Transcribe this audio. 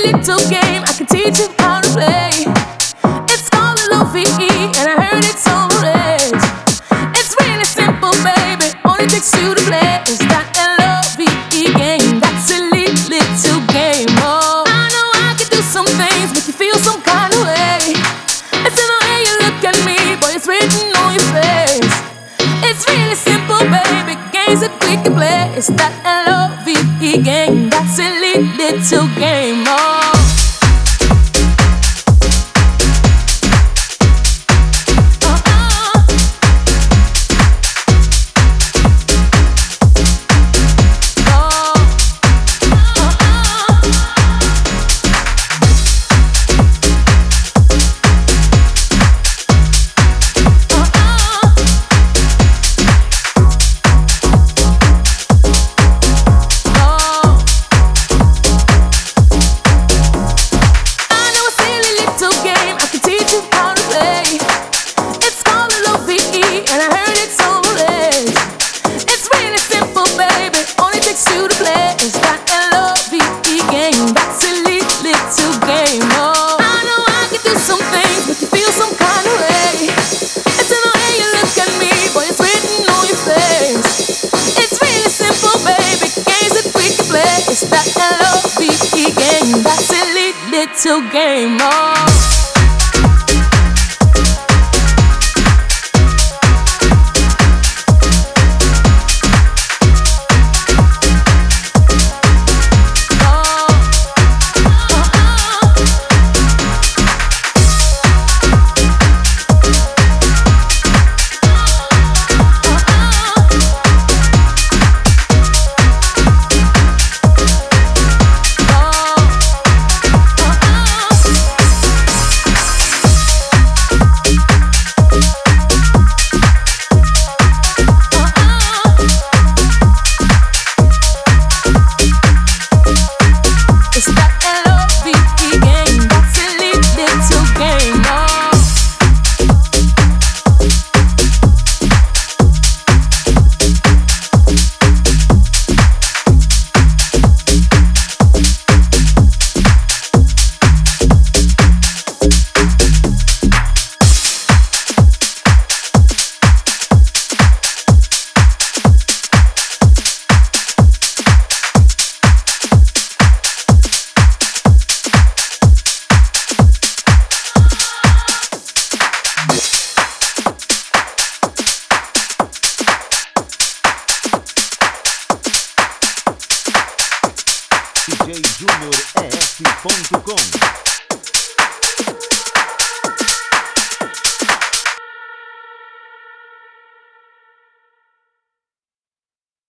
little game I can teach you how to play. It's called L-O-V-E, and I heard it's on the radio. It's really simple, baby. All it takes you to play is that L-O-V-E game. That's a little game. Oh, I know I can do some things, make you feel some kind of way. It's in the way you look at me, boy, it's written on your face. It's really simple, baby. Games that we can play. It's that L-O-V-E game. That's a little game. Oh. Little game, oh. DJJuniorEF.com